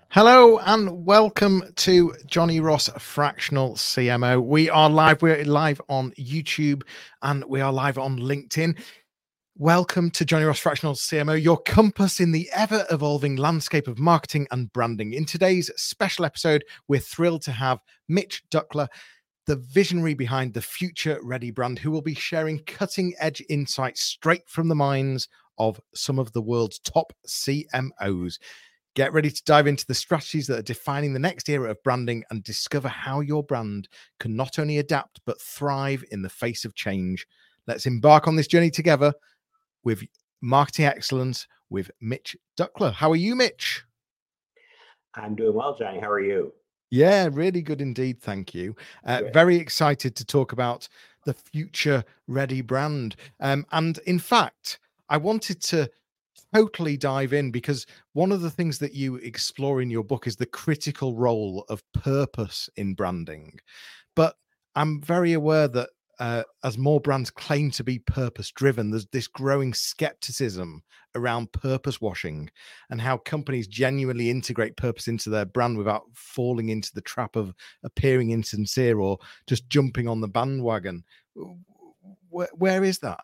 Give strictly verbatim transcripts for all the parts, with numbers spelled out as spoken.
Hello and welcome to Johnny Ross Fractional C M O. We are live. We're live on YouTube and we are live on LinkedIn. Welcome to Johnny Ross Fractional C M O, your compass in the ever-evolving landscape of marketing and branding. In today's special episode, we're thrilled to have Mitch Duckler, the visionary behind the Future Ready brand, who will be sharing cutting-edge insights straight from the minds of some of the world's top C M Os. Get ready to dive into the strategies that are defining the next era of branding and discover how your brand can not only adapt, but thrive in the face of change. Let's embark on this journey together with marketing excellence with Mitch Duckler. How are you, Mitch? I'm doing well, Johnny. How are you? Yeah, really good indeed. Thank you. Uh, very excited to talk about the Future Ready brand. Um, and in fact, I wanted to totally dive in because one of the things that you explore in your book is the critical role of purpose in branding. But I'm very aware that uh, as more brands claim to be purpose driven, there's this growing skepticism around purpose washing and how companies genuinely integrate purpose into their brand without falling into the trap of appearing insincere or just jumping on the bandwagon. Where, where is that?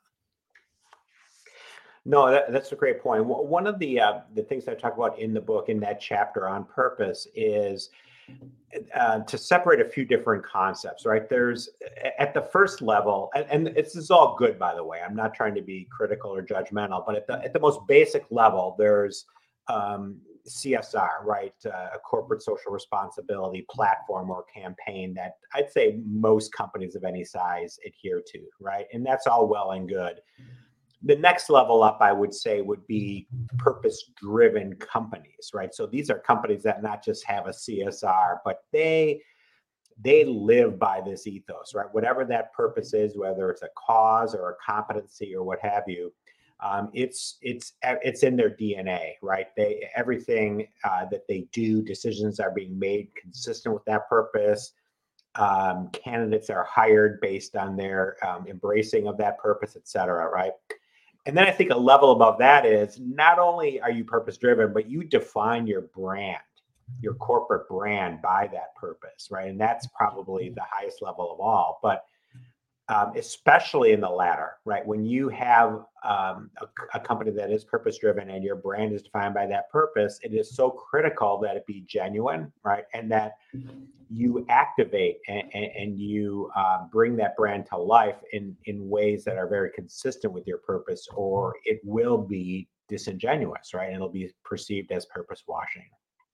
No, that, that's a great point. One of the uh, the things I talk about in the book, in that chapter on purpose, is uh, to separate a few different concepts, right? There's at the first level, and, and this is all good, by the way. I'm not trying to be critical or judgmental, but at the at the most basic level, there's um, C S R, right? Uh, a corporate social responsibility platform or campaign that I'd say most companies of any size adhere to, right? And that's all well and good. The next level up, I would say, would be purpose-driven companies, right? So these are companies that not just have a C S R, but they they live by this ethos, right? Whatever that purpose is, whether it's a cause or a competency or what have you, um, it's it's it's in their D N A, right? They everything uh, that they do, decisions are being made consistent with that purpose. Um, candidates are hired based on their um, embracing of that purpose, et cetera, right? And then I think a level above that is not only are you purpose driven, but you define your brand, your corporate brand by that purpose, right? And that's probably the highest level of all. But um, especially in the latter, right? When you have um, a, a company that is purpose driven and your brand is defined by that purpose, it is so critical that it be genuine, right? And that you activate and, and, and you uh, bring that brand to life in, in ways that are very consistent with your purpose, or it will be disingenuous, right? And it'll be perceived as purpose washing.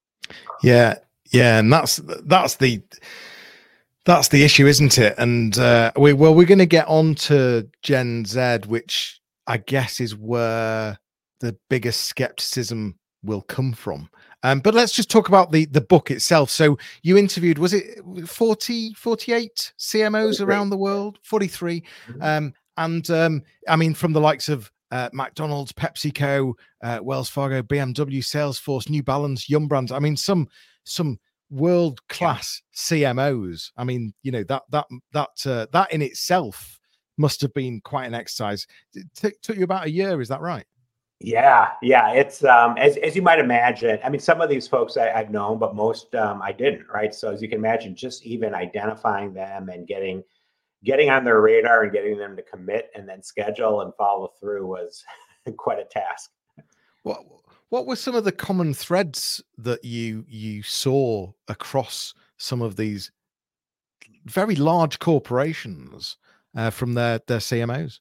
Yeah, yeah, and that's that's the that's the issue, isn't it? And uh, we well, we're going to get on to Gen Z, which I guess is where the biggest skepticism will come from. Um, but let's just talk about the the book itself. So you interviewed, was it forty, forty-eight C M Os forty-three around the world? forty-three. Mm-hmm. Um, and um, I mean, from the likes of uh, McDonald's, PepsiCo, uh, Wells Fargo, B M W, Salesforce, New Balance, Yum Brands. I mean, some some world-class yeah. C M Os. I mean, you know, that that that uh, that in itself must have been quite an exercise. It t- took you about a year, is that right? Yeah, yeah. It's um, as as you might imagine. I mean, some of these folks I, I've known, but most um, I didn't. Right. So as you can imagine, just even identifying them and getting getting on their radar and getting them to commit and then schedule and follow through was quite a task. What what were some of the common threads that you you saw across some of these very large corporations uh, from their their C M Os?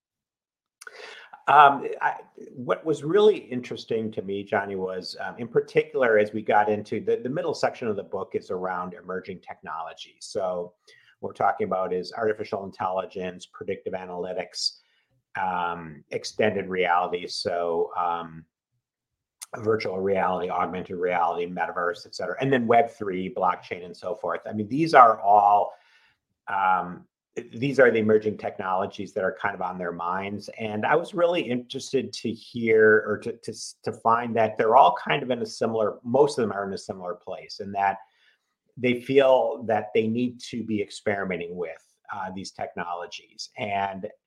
Um, I, what was really interesting to me, Johnny, was um, in particular as we got into the, the middle section of the book is around emerging technology. So what we're talking about is artificial intelligence, predictive analytics, um, extended reality. So um, virtual reality, augmented reality, metaverse, et cetera, and then Web three, blockchain, and so forth. I mean, these are all um, these are the emerging technologies that are kind of on their minds. And I was really interested to hear or to, to, to find that they're all kind of in a similar, most of them are in a similar place, and that they feel that they need to be experimenting with uh, these technologies. And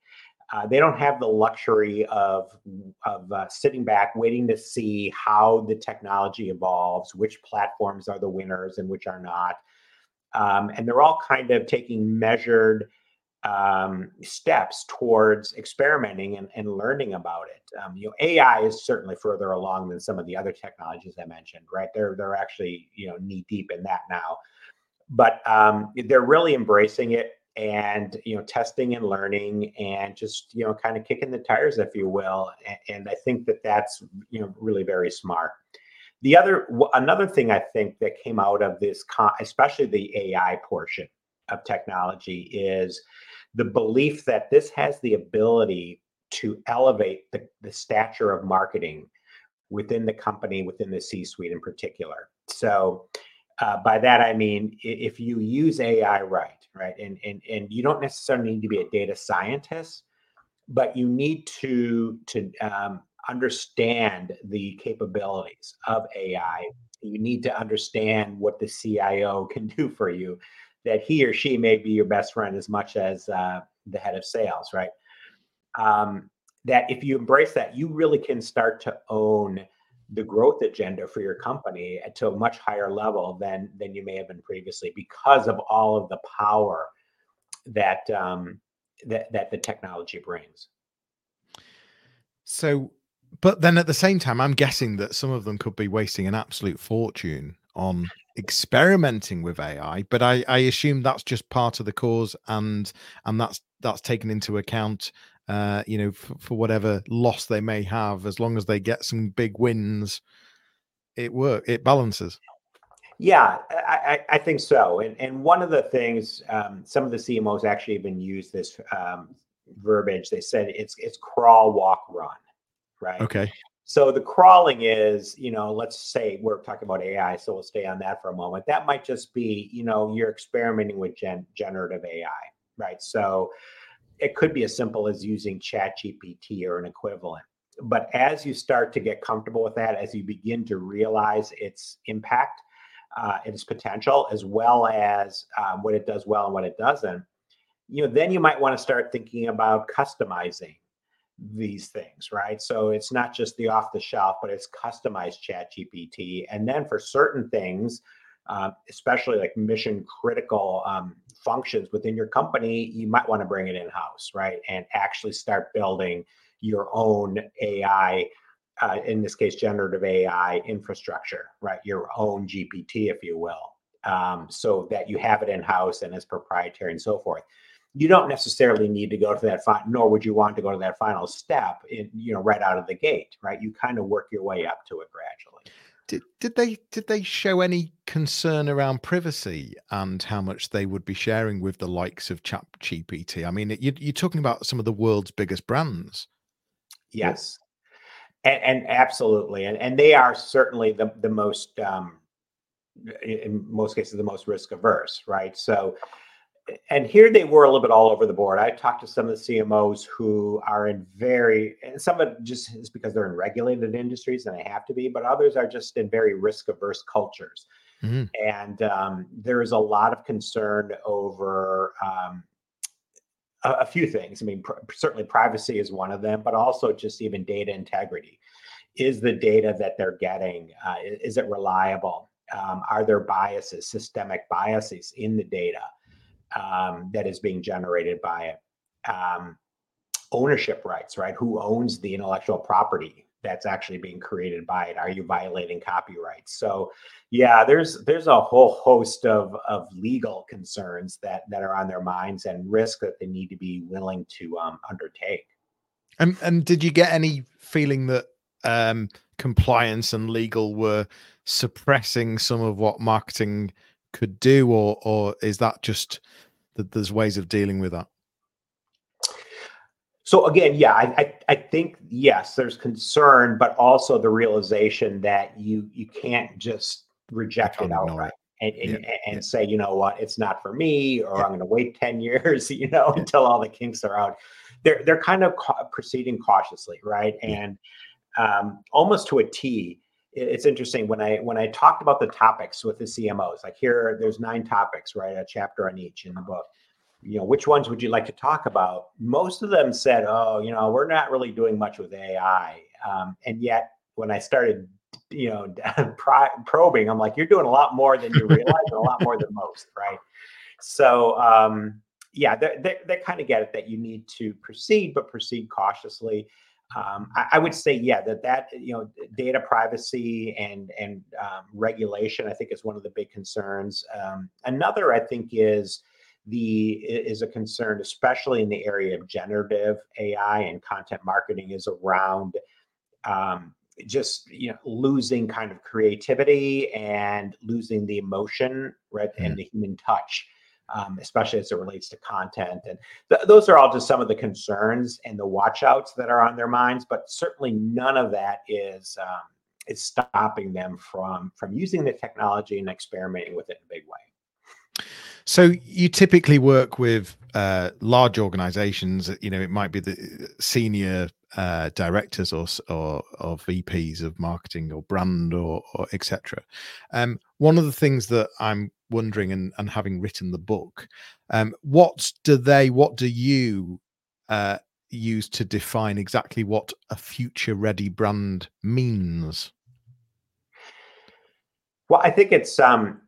Uh, they don't have the luxury of, of uh, sitting back, waiting to see how the technology evolves, which platforms are the winners and which are not. Um, and they're all kind of taking measured um, steps towards experimenting and, and learning about it. Um, you know, A I is certainly further along than some of the other technologies I mentioned, right? They're they're actually, you know, knee deep in that now, but um, they're really embracing it and, you know, testing and learning and just, you know, kind of kicking the tires, if you will. And, and I think that that's, you know, really very smart. The other another thing I think that came out of this, especially the A I portion of technology, is the belief that this has the ability to elevate the, the stature of marketing within the company, within the C-suite in particular. So uh, by that I mean, if you use A I right, right, and and and you don't necessarily need to be a data scientist, but you need to to um, understand the capabilities of A I. You need to understand what the C I O can do for you, that he or she may be your best friend as much as uh, the head of sales, right? Um, that if you embrace that, you really can start to own the growth agenda for your company at to a much higher level than than you may have been previously, because of all of the power that um, that that the technology brings. So, but then at the same time, I'm guessing that some of them could be wasting an absolute fortune on experimenting with A I. But I, I assume that's just part of the cause, and and that's that's taken into account. Uh, you know, for, for whatever loss they may have, as long as they get some big wins, it work it balances. Yeah, I, I, I think so. And and one of the things, um, some of the C M Os actually even use this um, verbiage. They said it's it's crawl, walk, run, right? Okay. So the crawling is, you know, let's say we're talking about A I, so we'll stay on that for a moment. That might just be, you know, you're experimenting with gen- generative A I, right? So it could be as simple as using Chat G P T or an equivalent. But as you start to get comfortable with that, as you begin to realize its impact, uh, its potential, as well as um, what it does well and what it doesn't, you know, then you might want to start thinking about customizing these things, right? So it's not just the off the shelf, but it's customized Chat G P T. And then for certain things, uh, especially like mission critical um, functions within your company, you might want to bring it in house, right? And actually start building your own A I, uh, in this case, generative A I infrastructure, right? Your own G P T, if you will, um, so that you have it in house and it's proprietary and so forth. You don't necessarily need to go to that final, nor would you want to go to that final step in, you know, right out of the gate, right? You kind of work your way up to it gradually. Did did they did they show any concern around privacy and how much they would be sharing with the likes of Chat G P T? I mean, you, you're talking about some of the world's biggest brands. Yes, and, and absolutely, and and they are certainly the the most, um, in most cases, the most risk averse, right? So and here they were a little bit all over the board. I talked to some of the C M Os who are in very, and some of it just is because they're in regulated industries and they have to be, but others are just in very risk averse cultures. Mhm. And um, there is a lot of concern over um, a, a few things. I mean, pr- certainly privacy is one of them, but also just even data integrity. Is the data that they're getting, uh, i- is it reliable? Um, are there biases, systemic biases in the data um, that is being generated by it? Um, ownership rights, right? Who owns the intellectual property that's actually being created by it? Are you violating copyright? So, yeah, there's there's a whole host of of legal concerns that that are on their minds and risk that they need to be willing to um, undertake. And and did you get any feeling that um, compliance and legal were suppressing some of what marketing could do, or or is that just that there's ways of dealing with that? So again, yeah, I, I I think yes, there's concern, but also the realization that you you can't just You reject it can't ignore outright it. and Yeah, and, yeah, and say, you know what, it's not for me, or yeah, I'm going to wait ten years, you know, yeah, until all the kinks are out. They're they're kind of ca- proceeding cautiously, right? yeah. And um, almost to a T. it- It's interesting when I when I talked about the topics with the C M Os, like here, there's nine topics, right? A chapter on each in the book. you know, which ones would you like to talk about? Most of them said, oh, you know, we're not really doing much with A I. Um, and yet when I started, you know, probing, I'm like, you're doing a lot more than you realize and a lot more than most, right? So, um, yeah, they, they, they kind of get it that you need to proceed, but proceed cautiously. Um, I, I would say, yeah, that that you know, data privacy and and um, regulation, I think, is one of the big concerns. Um, another, I think, is the is a concern, especially in the area of generative A I and content marketing, is around um, just you know losing kind of creativity and losing the emotion, right, Mm. and the human touch. Um, especially as it relates to content. And th- those are all just some of the concerns and the watch outs that are on their minds, but certainly none of that is um, is stopping them from from using the technology and experimenting with it in a big way. So you typically work with uh, large organizations, you know, it might be the senior uh, directors or, or, or V Ps of marketing or brand or, or et cetera. Um, one of the things that I'm wondering, and, and having written the book, um, what do they, what do you uh, use to define exactly what a future ready brand means? Well, I think it's, um,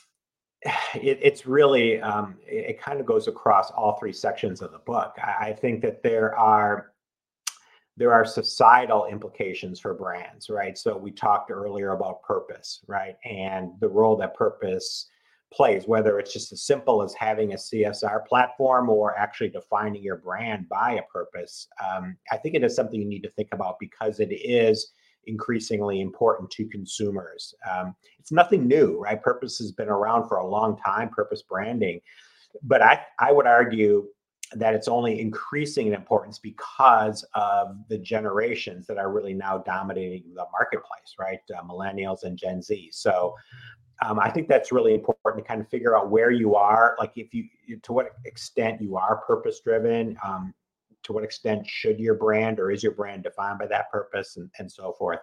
It, it's really um, it, it kind of goes across all three sections of the book. I, I think that there are there are societal implications for brands, right? So we talked earlier about purpose, right, and the role that purpose plays, whether it's just as simple as having a C S R platform or actually defining your brand by a purpose. Um, I think it is something you need to think about because it is increasingly important to consumers. Um, it's nothing new, right? Purpose has been around for a long time, purpose branding. But I, I would argue that it's only increasing in importance because of the generations that are really now dominating the marketplace, right? Uh, millennials and Gen Z. So um, I think that's really important to kind of figure out where you are, like if you, to what extent you are purpose driven, um, to what extent should your brand or is your brand defined by that purpose, and, and so forth.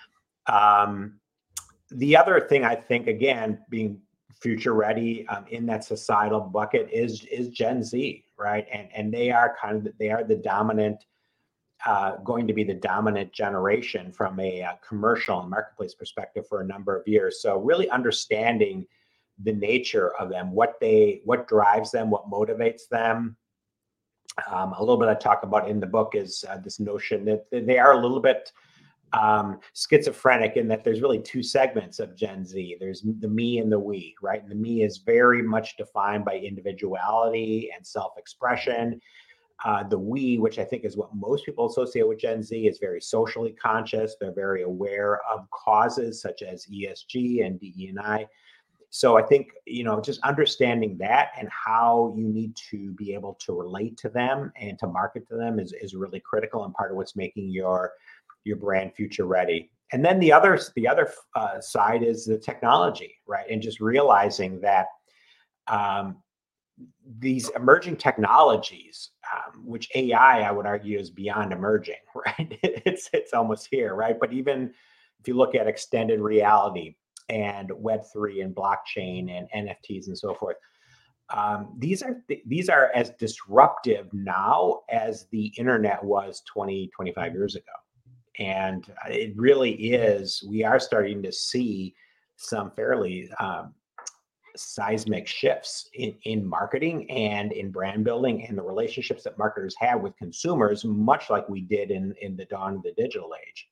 Um, the other thing I think, again, being future ready um, in that societal bucket is is Gen Z, right? And and they are kind of they are the dominant, uh, going to be the dominant generation from a uh, commercial and marketplace perspective for a number of years. So really understanding the nature of them, what they what drives them, what motivates them. Um, a little bit I talk about in the book is uh, this notion that they are a little bit um, schizophrenic in that there's really two segments of Gen Z. There's the me and the we, right? And the me is very much defined by individuality and self-expression. Uh, the we, which I think is what most people associate with Gen Z, is very socially conscious. They're very aware of causes such as E S G and D E and I. So I think, you know, just understanding that and how you need to be able to relate to them and to market to them is, is really critical and part of what's making your your brand future ready. And then the other the other uh, side is the technology, right? And just realizing that um, these emerging technologies, um, which A I, I I would argue, is beyond emerging, right? It's it's almost here, right? But even if you look at extended reality and Web three and blockchain and N F Ts and so forth, um, these are these are as disruptive now as the internet was twenty, twenty-five years ago. And it really is, we are starting to see some fairly um, seismic shifts in, in marketing and in brand building and the relationships that marketers have with consumers, much like we did in, in the dawn of the digital age.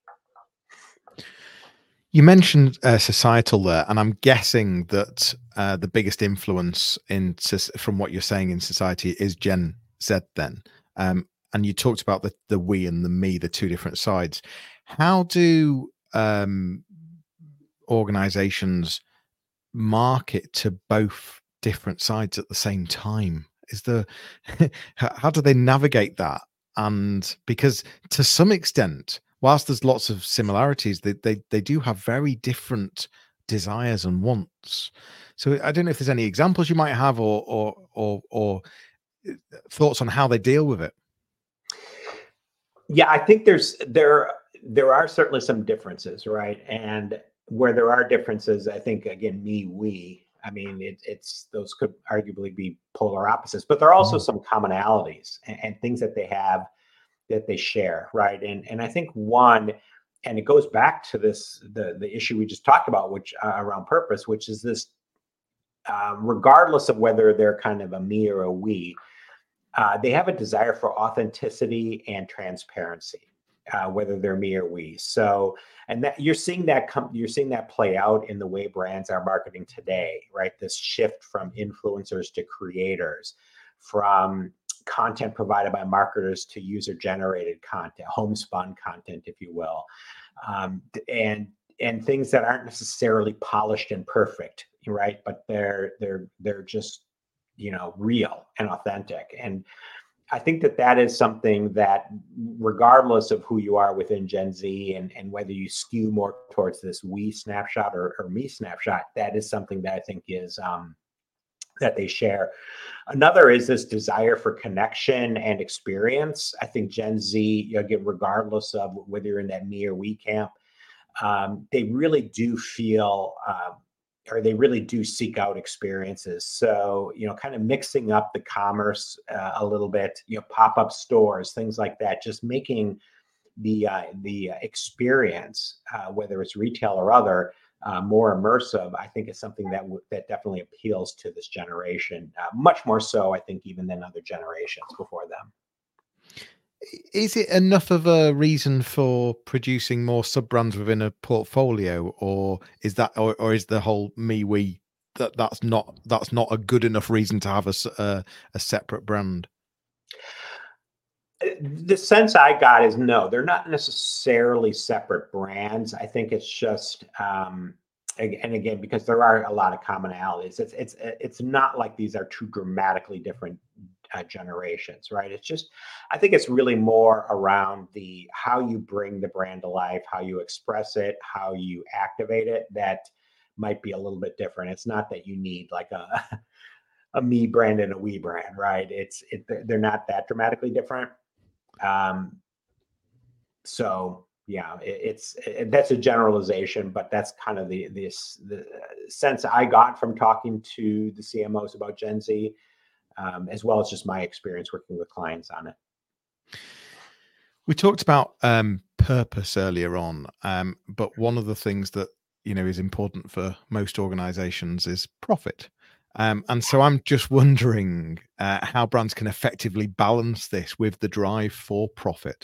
You mentioned uh, societal there, and I'm guessing that uh, the biggest influence in from what you're saying in society is Gen Z then. Um, and you talked about the, the we and the me, the two different sides. How do um, organizations market to both different sides at the same time? Is the how do they navigate that? And because to some extent, whilst there's lots of similarities, they they, they do have very different desires and wants. So I don't know if there's any examples you might have, or or or, or thoughts on how they deal with it. Yeah, I think there's there there are certainly some differences, right? And where there are differences, I think again, me, we I mean, it, it's those could arguably be polar opposites, but there are also some commonalities and, and things that they have that they share, right? And and I think one, and it goes back to this the the issue we just talked about, which uh, around purpose, which is this, uh, regardless of whether they're kind of a me or a we, uh, they have a desire for authenticity and transparency, uh, whether they're me or we. So, and that you're seeing that come, you're seeing that play out in the way brands are marketing today, right? This shift from influencers to creators, from content provided by marketers to user-generated content, homespun content, if you will, um, and and things that aren't necessarily polished and perfect, right? But they're they're they're just, you know, real and authentic. And I think that that is something that, regardless of who you are within Gen Z, and, and whether you skew more towards this we snapshot or, or me snapshot, that is something that I think is um, that they share. Another is this desire for connection and experience. I think Gen Z, you know, again, regardless of whether you're in that me or we camp, um, they really do feel, uh, or they really do seek out experiences. So, you know, kind of mixing up the commerce uh, a little bit, you know, pop-up stores, things like that, just making the uh, the experience, uh, whether it's retail or other, uh, more immersive, I think is something that w- that definitely appeals to this generation, uh, much more so, I think, even than other generations before them. Is it enough of a reason for producing more sub brands within a portfolio, or is that, or, or is the whole me we that that's not that's not a good enough reason to have a s- a, a separate brand? The sense I got is no, they're not necessarily separate brands. I think it's just, um, ag- and again, because there are a lot of commonalities, it's it's it's not like these are two dramatically different uh, generations, right? It's just, I think it's really more around the how you bring the brand to life, how you express it, how you activate it. That might be a little bit different. It's not that you need like a a me brand and a we brand, right? It's it, they're not that dramatically different. Um, so yeah, it, it's it, that's a generalization, but that's kind of the this the sense I got from talking to the C M Os about Gen Z, um, as well as just my experience working with clients on it. We talked about um, purpose earlier on, um, but one of the things that, you know, is important for most organizations is profit. Um, and so I'm just wondering uh, how brands can effectively balance this with the drive for profit.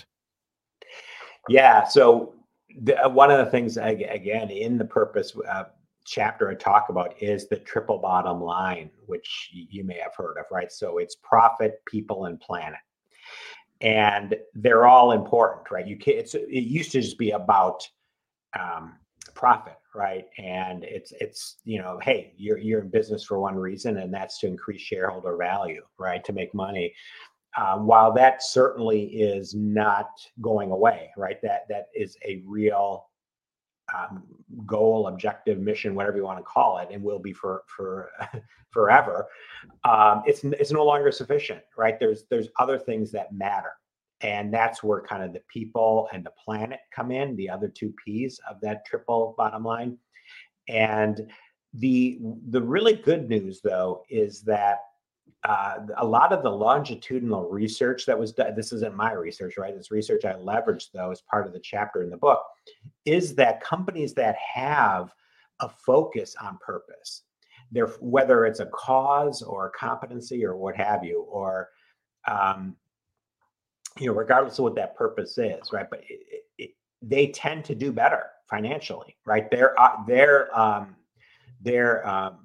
Yeah. So the, uh, one of the things ag- again in the purpose uh, chapter I talk about is the triple bottom line, which y- you may have heard of, right? So it's profit, people, and planet, and they're all important, right? You can't. It's, it used to just be about um, profit, right? And it's it's you know, hey, you're you're in business for one reason, and that's to increase shareholder value, right? To make money. Uh, while that certainly is not going away, right? That that is a real um, goal, objective, mission, whatever you want to call it, and will be for for forever. Um, it's it's no longer sufficient, right? There's there's other things that matter, and that's where kind of the people and the planet come in, the other two P's of that triple bottom line. And the the really good news, though, is that uh, a lot of the longitudinal research that was done, this isn't my research, right? It's research I leveraged, though, as part of the chapter in the book, is that companies that have a focus on purpose, they're, whether it's a cause or a competency or what have you, or, um, you know, regardless of what that purpose is, right? But it, it, it, they tend to do better financially, right? Their, uh, their, um, their, um,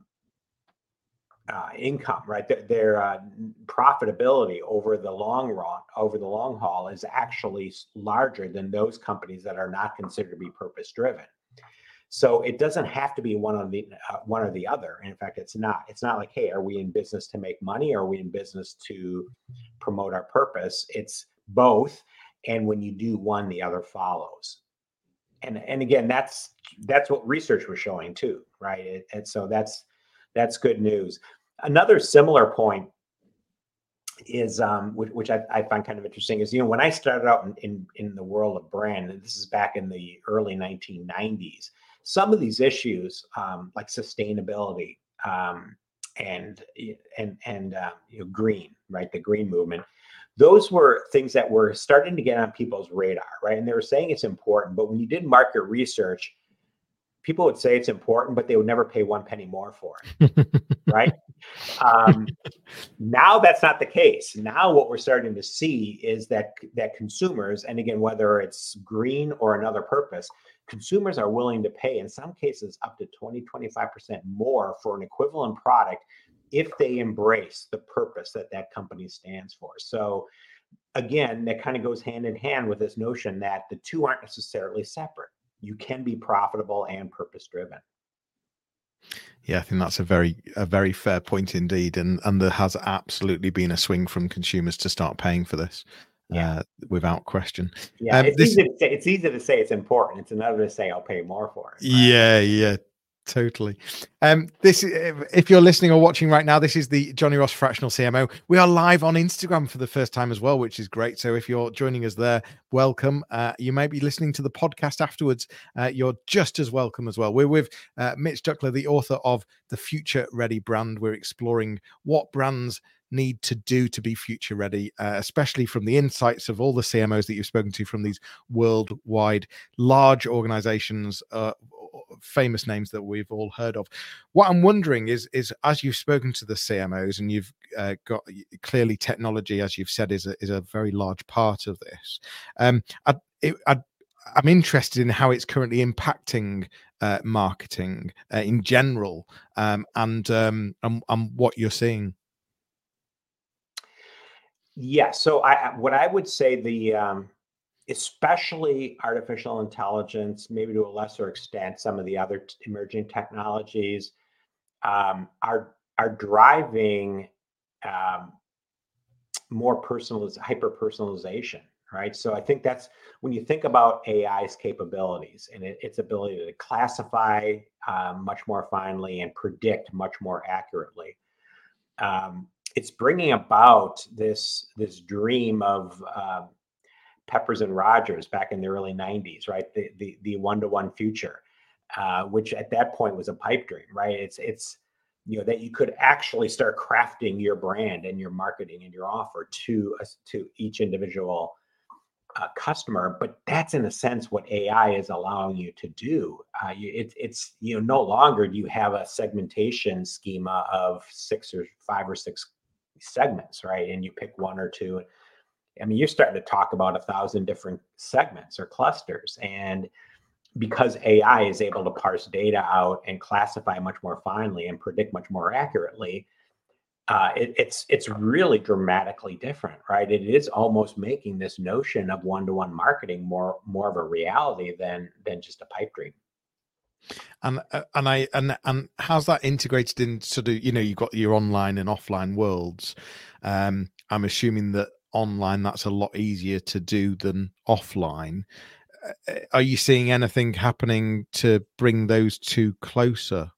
uh, income, right? Their, their uh, profitability over the long run, over the long haul, is actually larger than those companies that are not considered to be purpose driven. So it doesn't have to be one of the uh, one or the other. In fact, it's not. It's not like, hey, are we in business to make money? Or are we in business to promote our purpose? It's both. And when you do one, the other follows. And and again, that's that's what research was showing too, right? It, and so that's that's good news. Another similar point is, um, which, which I, I find kind of interesting, is, you know, when I started out in, in, in the world of brand, and this is back in the early nineteen nineties, some of these issues, um, like sustainability, um, and and and uh, you know, green, right? The green movement. Those were things that were starting to get on people's radar, right? And they were saying it's important, but when you did market research, people would say it's important, but they would never pay one penny more for it, right? Um, now that's not the case. Now what we're starting to see is that that consumers, and again, whether it's green or another purpose, consumers are willing to pay, in some cases, up to twenty, twenty-five percent more for an equivalent product if they embrace the purpose that that company stands for. So again, that kind of goes hand in hand with this notion that the two aren't necessarily separate. You can be profitable and purpose driven. Yeah, I think that's a very a very fair point indeed, and and there has absolutely been a swing from consumers to start paying for this, Yeah, uh, without question. yeah. Um, It's this, easy to say. It's easy to say it's important. It's another to say I'll pay more for it. Right? yeah, yeah, totally. Um, this, if you're listening or watching right now, this is the Johnny Ross Fractional C M O. We are live on Instagram for the first time as well, which is great. So if you're joining us there, welcome. Uh, you may be listening to the podcast afterwards. Uh, you're just as welcome as well. We're with uh, Mitch Duckler, the author of The Future Ready Brand. We're exploring what brands need to do to be future ready, uh, especially from the insights of all the C M Os that you've spoken to from these worldwide large organizations, uh, famous names that we've all heard of. What I'm wondering is, is as you've spoken to the C M Os and you've uh, got clearly technology, as you've said, is a, is a very large part of this. Um, I, it, I, I'm interested in how it's currently impacting uh, marketing uh, in general, um, and, um, and and what you're seeing. Yeah. So I, what I would say, the um, especially artificial intelligence, maybe to a lesser extent, some of the other t- emerging technologies um, are are driving um, more personalized, hyper personalization, right? So I think that's when you think about A I's capabilities and it, its ability to classify um, much more finely and predict much more accurately. Um, it's bringing about this this dream of uh, Peppers and Rogers back in the early nineties, right? The the the one to one future, uh, which at that point was a pipe dream, right? It's it's you know that you could actually start crafting your brand and your marketing and your offer to us to each individual uh, customer. But that's in a sense what A I is allowing you to do. Uh, you, it, it's you know no longer do you have a segmentation schema of six or five or six segments, right? And you pick one or two. I mean, you're starting to talk about a thousand different segments or clusters. And because A I is able to parse data out and classify much more finely and predict much more accurately, uh, it, it's it's really dramatically different, right? It is almost making this notion of one-to-one marketing more more of a reality than than just a pipe dream. And uh, and I and and how's that integrated in sort of, you know, you've got your online and offline worlds. Um, I'm assuming that online that's a lot easier to do than offline. Uh, Are you seeing anything happening to bring those two closer?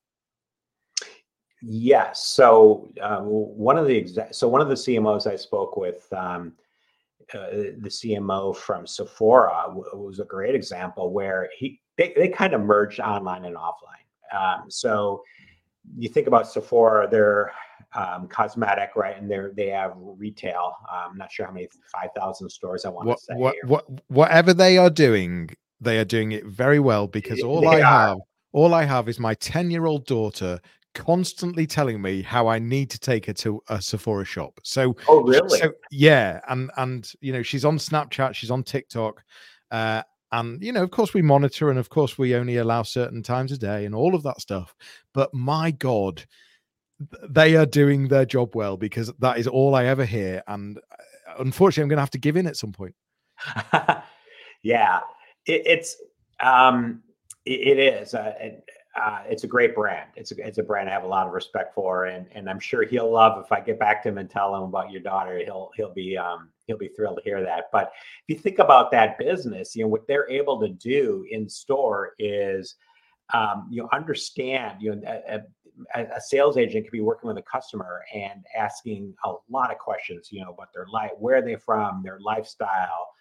Yes. So uh, one of the exa- so one of the C M Os I spoke with, um, uh, the C M O from Sephora, w- was a great example where he they, they kind of merged online and offline. Um, so you think about Sephora, they're um, cosmetic, right? And they're they have retail. Um, I'm not sure how many five thousand stores I want to What say. what Or, what whatever they are doing, they are doing it very well, because all they I are. have, all I have is my ten-year-old daughter constantly telling me how I need to take her to a Sephora shop. So, Oh, sh- really? so yeah, and and you know, she's on Snapchat, she's on TikTok, uh, and you know, of course, we monitor, and of course, we only allow certain times a day, and all of that stuff. But my God, th- they are doing their job well, because that is all I ever hear, and uh, unfortunately, I'm going to have to give in at some point. Yeah, it, it's um, it, it is. Uh, it, uh, it's a great brand. It's a it's a brand I have a lot of respect for, and and I'm sure he'll love if I get back to him and tell him about your daughter. He'll he'll be um, he'll be thrilled to hear that. But if you think about that business, you know what they're able to do in store is um, you know understand. You know, a, a, a sales agent could be working with a customer and asking a lot of questions. You know about their life, where they're from, their lifestyle,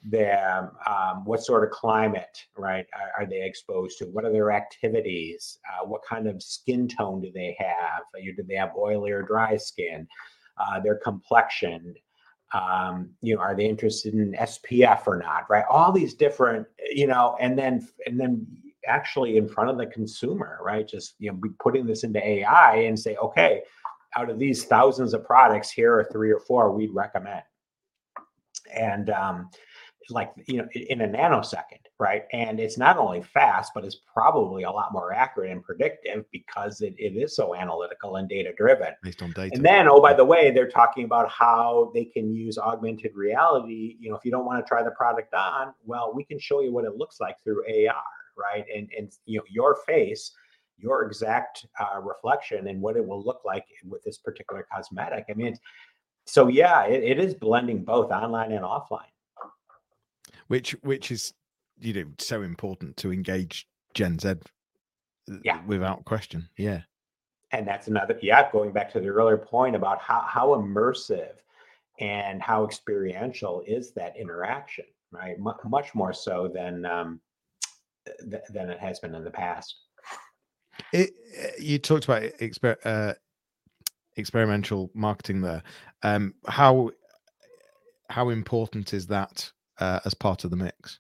their um, what sort of climate, right, are, are they exposed to? What are their activities? Uh, what kind of skin tone do they have? Do they have oily or dry skin? Uh, their complexion. Um, you know, are they interested in S P F or not? Right, all these different, you know, and then and then actually in front of the consumer, right? Just you know, be putting this into A I and say, okay, out of these thousands of products, here are three or four we'd recommend. And um, like, you know, in a nanosecond, right? And it's not only fast, but it's probably a lot more accurate and predictive because it, it is so analytical and data driven. Based on data. And then, oh, by the way, they're talking about how they can use augmented reality. You know, if you don't want to try the product on, well, we can show you what it looks like through A R, right? And, and you know, your face, your exact uh, reflection and what it will look like with this particular cosmetic. I mean, it's, so yeah, it, it is blending both online and offline. Which which is, you know, so important to engage Gen Z. Yeah, without question. Yeah. And that's another, yeah, going back to the earlier point about how, how immersive and how experiential is that interaction, right? M- much more so than um, th- than it has been in the past. It, you talked about exper- uh, experimental marketing there. Um, how how important is that uh, as part of the mix?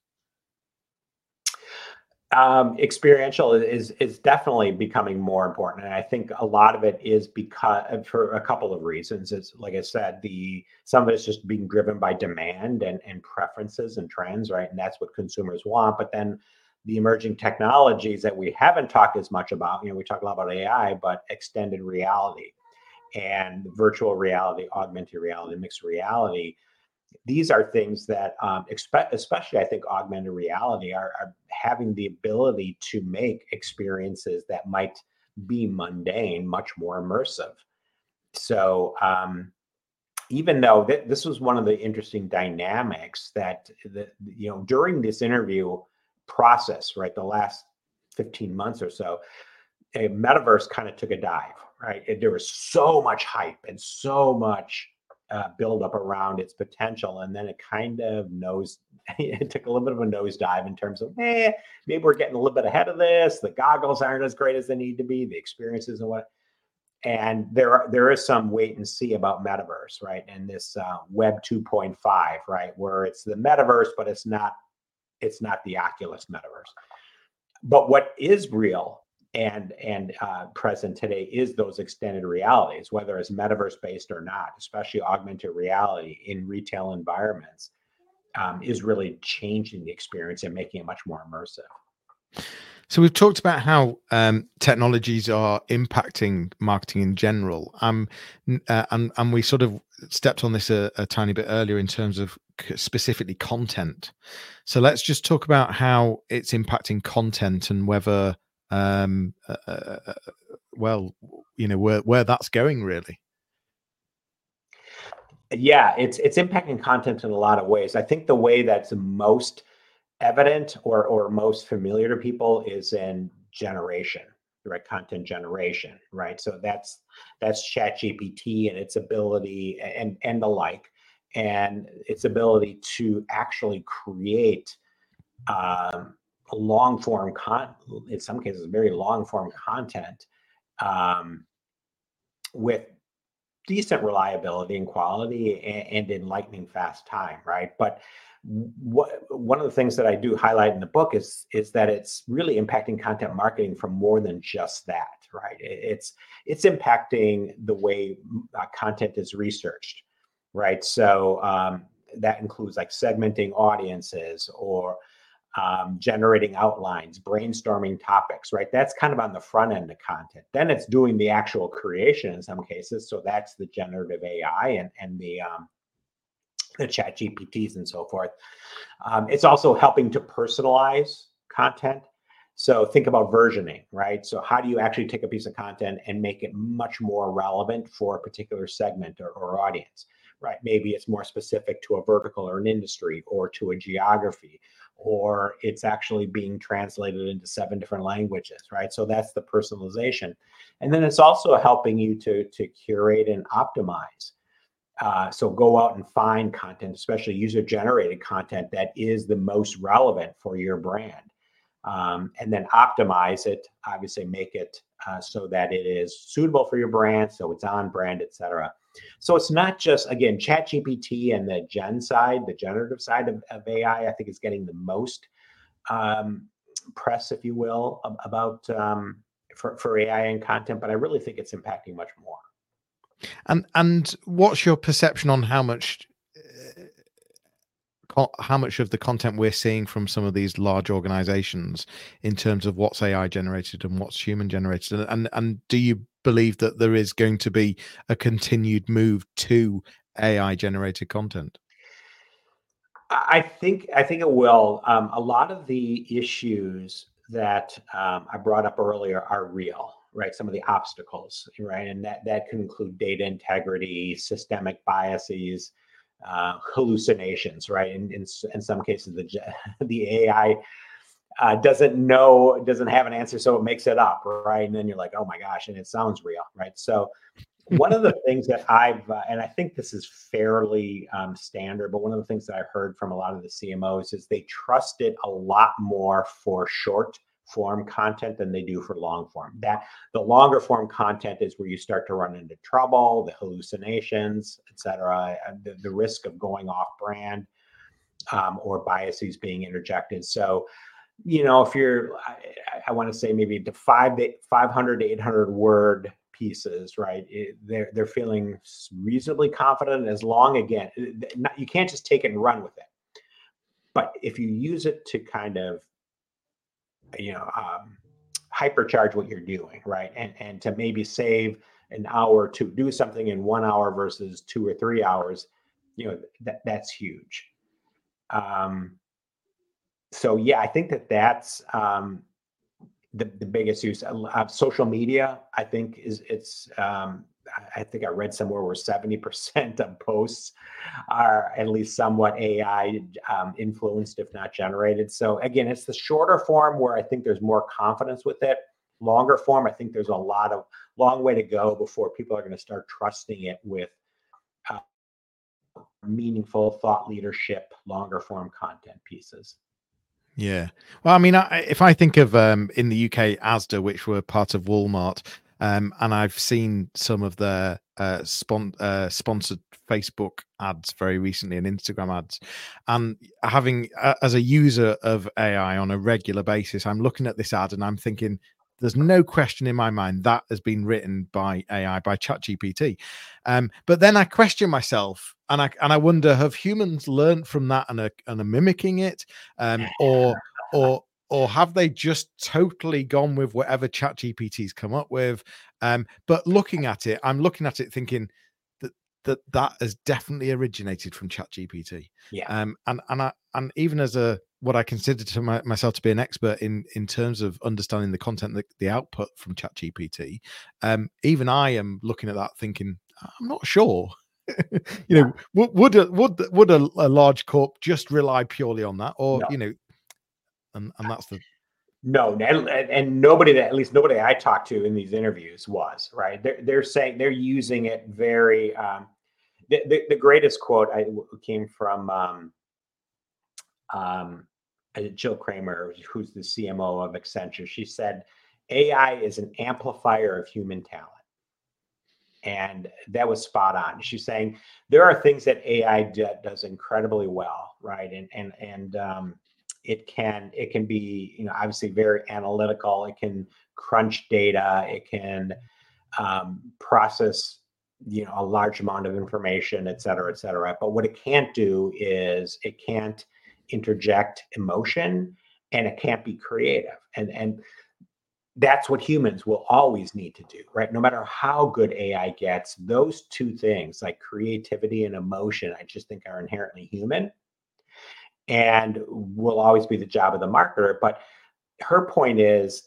Um, experiential is is definitely becoming more important, and I think a lot of it is because for a couple of reasons. It's like I said, the some of it's just being driven by demand and and preferences and trends, right? And that's what consumers want. But then the emerging technologies that we haven't talked as much about, you know, we talk a lot about A I, but extended reality and virtual reality, augmented reality, mixed reality. These are things that, um, expect, especially I think augmented reality, are, are having the ability to make experiences that might be mundane much more immersive. So um, even though th- this was one of the interesting dynamics that, the, you know, during this interview process, right, the last fifteen months or so, a metaverse kind of took a dive, right? It, there was so much hype and so much uh, build up around its potential, and then it kind of nose it took a little bit of a nosedive in terms of, eh, maybe we're getting a little bit ahead of this. The goggles aren't as great as they need to be, the experiences and what. And there are, there is some wait and see about metaverse, right? And this uh, Web two point five, right, where it's the metaverse, but it's not it's not the Oculus metaverse. But what is real and and uh, present today is those extended realities, whether it's metaverse based or not, especially augmented reality in retail environments, um, is really changing the experience and making it much more immersive. So we've talked about how um, technologies are impacting marketing in general, um, uh, and and we sort of stepped on this a, a tiny bit earlier in terms of specifically content. So let's just talk about how it's impacting content and whether, um, uh, uh, well, you know, where where that's going really. Yeah, it's it's impacting content in a lot of ways. I think the way that's most evident or or most familiar to people is in generation, right? Content generation, right? So that's that's ChatGPT and its ability and and the like, and its ability to actually create um, long form con in some cases very long form content um, with decent reliability and quality and, and in lightning fast time, right? But what one of the things that I do highlight in the book is is that it's really impacting content marketing from more than just that, right? It, it's it's impacting the way uh, content is researched, right? So um, that includes like segmenting audiences or um, generating outlines, brainstorming topics, right? That's kind of on the front end of content. Then it's doing the actual creation in some cases. So that's the generative A I and, and the, um, the chat G P Ts and so forth. Um, it's also helping to personalize content. So think about versioning, right? So how do you actually take a piece of content and make it much more relevant for a particular segment or, or audience, right? Maybe it's more specific to a vertical or an industry or to a geography, or it's actually being translated into seven different languages, right? So that's the personalization. And then it's also helping you to, to curate and optimize Uh, so go out and find content, especially user-generated content that is the most relevant for your brand, um, and then optimize it. Obviously, make it uh, so that it is suitable for your brand, so it's on brand, et cetera. So it's not just, again, ChatGPT and the gen side, the generative side of, of A I. I I think is getting the most um, press, if you will, ab- about um, for for A I and content, but I really think it's impacting much more. And and what's your perception on how much uh, co- how much of the content we're seeing from some of these large organizations in terms of what's A I generated and what's human generated? And and, and do you believe that there is going to be a continued move to A I generated content? I I think I think it will. Um, a lot of the issues that um, I brought up earlier are real, right? Some of the obstacles, right, and that that could include data integrity, systemic biases, uh, hallucinations, right? In, in s- in some cases, the ge- the A I uh, doesn't know, doesn't have an answer, so it makes it up, right? And then you're like, oh my gosh, and it sounds real, right? So one of the things that I've, uh, and I think this is fairly um, standard, but one of the things that I heard from a lot of the C M Os is they trust it a lot more for short form content than they do for long form. That the longer form content is where you start to run into trouble, the hallucinations, et cetera, and the, the risk of going off brand um, or biases being interjected. So, you know, if you're, I, I want to say maybe to five, to five hundred to eight hundred word pieces, right? It, they're they're feeling reasonably confident as long again, it- not, you can't just take it and run with it. But if you use it to kind of, you know, um, hypercharge what you're doing, right, and and to maybe save an hour to do something in one hour versus two or three hours, you know, that that's huge. Um, so yeah, I think that that's um, the, the biggest use. Uh, uh, social media, I think, is it's um, I I think I read somewhere where seventy percent of posts are at least somewhat A I um, influenced, if not generated. So again, it's the shorter form where I think there's more confidence with it. Longer form, I think there's a lot of long way to go before people are going to start trusting it with uh, meaningful thought leadership, longer form content pieces. Yeah. Well, I mean, I, if I think of um, in the U K, Asda, which were part of Walmart, um, and I've seen some of their uh, spon- uh, sponsored Facebook ads very recently and Instagram ads, and having uh, as a user of A I on a regular basis, I'm looking at this ad and I'm thinking, there's no question in my mind that has been written by A I, by ChatGPT. Um, but then I question myself, and I and I wonder, have humans learned from that and are, and are mimicking it, um, or or or have they just totally gone with whatever ChatGPT's come up with? Um, but looking at it, I'm looking at it thinking that that that has definitely originated from ChatGPT. Yeah. Um, and and I and even as a what I consider to my, myself to be an expert in in terms of understanding the content, the, the output from ChatGPT, um, even I am looking at that thinking, I'm not sure. you Yeah. know, would would a, would would a, a large corp just rely purely on that, or No. you know, and and that's the No, and, and nobody that, at least nobody I talked to in these interviews was right. They're they're saying they're using it very. Um, the, the the greatest quote I came from um, um, uh, Jill Kramer, who's the C M O of Accenture. She said, "A I is an amplifier of human talent," and that was spot on. She's saying there are things that A I d- does incredibly well, right? And and and um, it can it can be, you know, obviously very analytical. It can crunch data. It can um, process, you know, a large amount of information, et cetera, et cetera. But what it can't do is it can't interject emotion, and it can't be creative. And and that's what humans will always need to do, right? No matter how good A I gets, those two things, like creativity and emotion, I just think are inherently human and will always be the job of the marketer. But her point is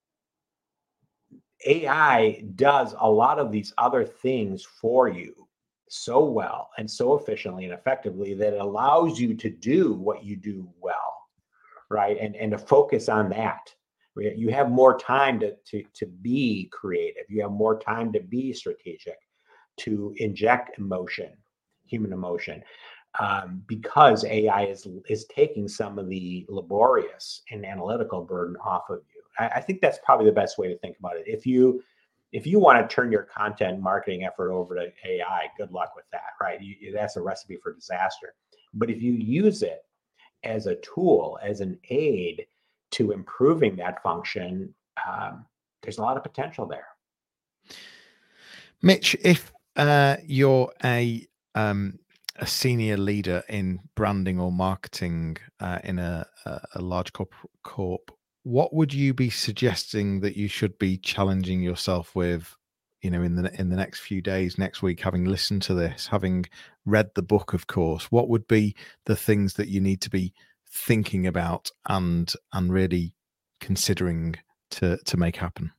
A I does a lot of these other things for you so well and so efficiently and effectively that it allows you to do what you do well, right? And and to focus on that. Right? You have more time to to to be creative. You have more time to be strategic, to inject emotion. human emotion, um, because A I is is taking some of the laborious and analytical burden off of you. I, I think that's probably the best way to think about it. If you if you want to turn your content marketing effort over to A I, good luck with that, right? You, that's a recipe for disaster. But if you use it as a tool, as an aid to improving that function, um, there's a lot of potential there. Mitch, if uh, you're a um, a senior leader in branding or marketing uh, in a, a, a large corp, corp, what would you be suggesting that you should be challenging yourself with, you know, in the in the next few days, next week, having listened to this, having read the book, of course? What would be the things that you need to be thinking about and and really considering to to make happen?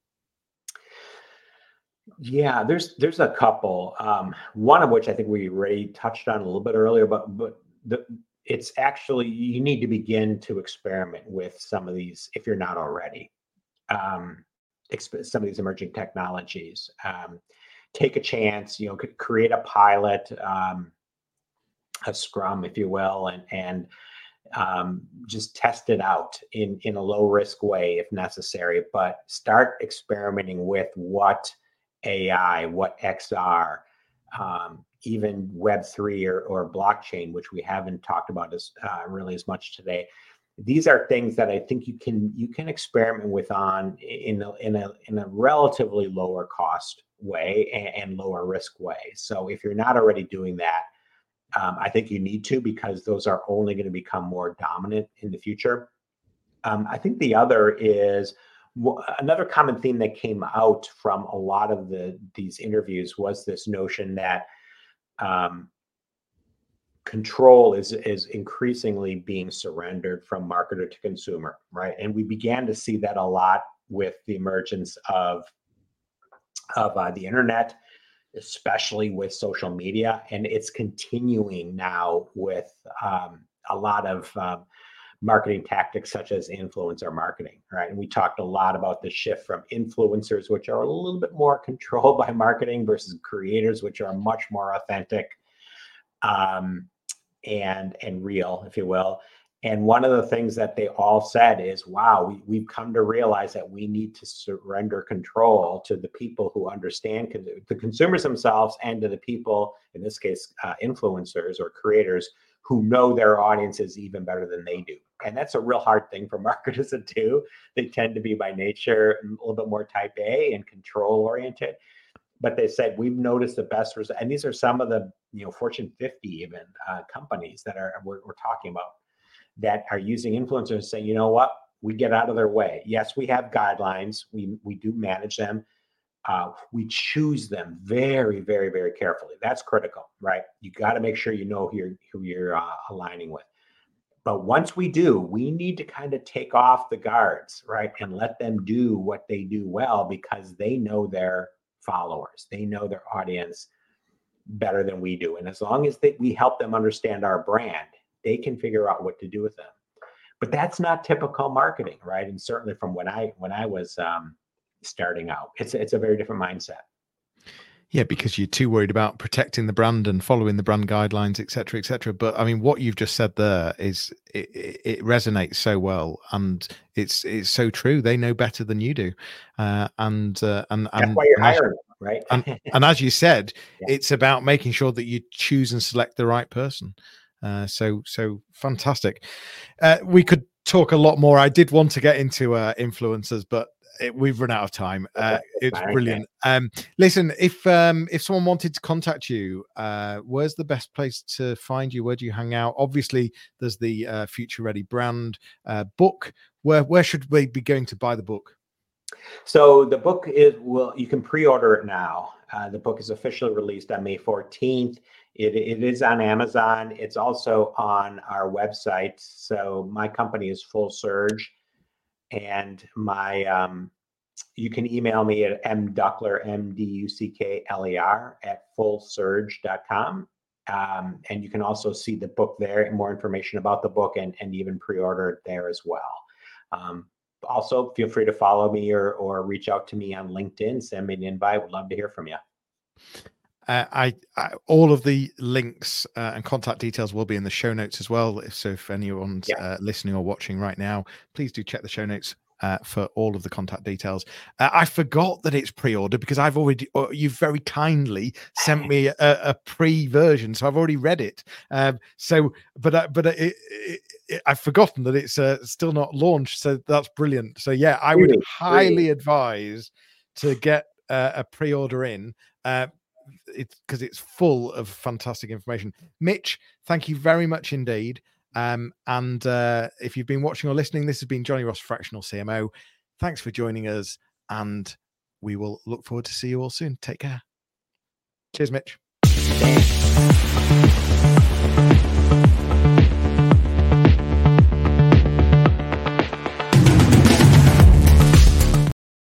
Yeah, there's there's a couple. Um, one of which I think we already touched on a little bit earlier, but but the, it's actually you need to begin to experiment with some of these if you're not already. Um, exp- some of these emerging technologies. Um, take a chance, you know, could create a pilot, um, a scrum, if you will, and and um, just test it out in in a low risk way if necessary. But start experimenting with what A I, what X R, um, even Web three or, or blockchain, which we haven't talked about as uh, really as much today. These are things that I think you can you can experiment with on in a, in a in a relatively lower cost way and, and lower risk way. So if you're not already doing that, um, I think you need to, because those are only going to become more dominant in the future. Um, I think the other is w- another common theme that came out from a lot of the these interviews was this notion that um, control is is increasingly being surrendered from marketer to consumer, right? And we began to see that a lot with the emergence of of uh, the internet, especially with social media, and it's continuing now with um, a lot of um, marketing tactics such as influencer marketing, right? And we talked a lot about the shift from influencers, which are a little bit more controlled by marketing, versus creators, which are much more authentic um, and and real, if you will. And one of the things that they all said is, wow, we, we've come to realize that we need to surrender control to the people who understand con- the consumers themselves, and to the people, in this case, uh, influencers or creators, who know their audiences even better than they do. And that's a real hard thing for marketers to do. They tend to be by nature a little bit more type A and control oriented. But they said, we've noticed the best result. And these are some of the, you know, Fortune fifty even uh, companies that are we're, we're talking about, that are using influencers, saying, you know what, we get out of their way. Yes, we have guidelines. We we do manage them. Uh, we choose them very, very, very carefully. That's critical, right? You got to make sure you know who you're who you're uh, aligning with. But once we do, we need to kind of take off the guards, right, and let them do what they do well, because they know their followers, they know their audience better than we do. And as long as they, we help them understand our brand, they can figure out what to do with them. But that's not typical marketing, right? And certainly from when I when I was um, starting out, it's it's a very different mindset. Yeah, because you're too worried about protecting the brand and following the brand guidelines, et cetera, et cetera. But I mean, what you've just said there is it, it resonates so well, and it's it's so true. They know better than you do, uh, and uh, and That's and why you're and as, hiring them, right? and, and as you said, Yeah. it's about making sure that you choose and select the right person. Uh, so so fantastic. Uh, we could talk a lot more. I did want to get into uh, influencers, but it, we've run out of time. Uh, it's brilliant. Um, listen, if um, if someone wanted to contact you, uh, where's the best place to find you? Where do you hang out? Obviously, there's the uh, Future Ready brand uh, book. Where where should we be going to buy the book? So the book is, well, you can pre-order it now. Uh, the book is officially released on May fourteenth. It, it is on Amazon. It's also on our website. So my company is Full Surge, and my um, you can email me at mduckler, M D U C K L E R, at full surge dot com. Um, and you can also see the book there and more information about the book, and, and even pre-order it there as well. Um, also, feel free to follow me or, or reach out to me on LinkedIn, send me an invite. Would love to hear from you. Uh, I, I all of the links uh, and contact details will be in the show notes as well. If so, if anyone's yeah. uh, listening or watching right now, please do check the show notes uh, for all of the contact details. Uh, I forgot that it's pre-order because I've already, uh, you've very kindly sent me a, a pre-version, so I've already read it. Um, so, but uh, but it, it, it, I've forgotten that it's uh, still not launched. So that's brilliant. So yeah, I would highly advise to get uh, a pre-order in. Uh, it's because it's full of fantastic information. Mitch, thank you very much indeed. Um, and uh, if you've been watching or listening, this has been Johnny Ross, Fractional C M O. Thanks for joining us, and we will look forward to see you all soon. Take care. Cheers, Mitch.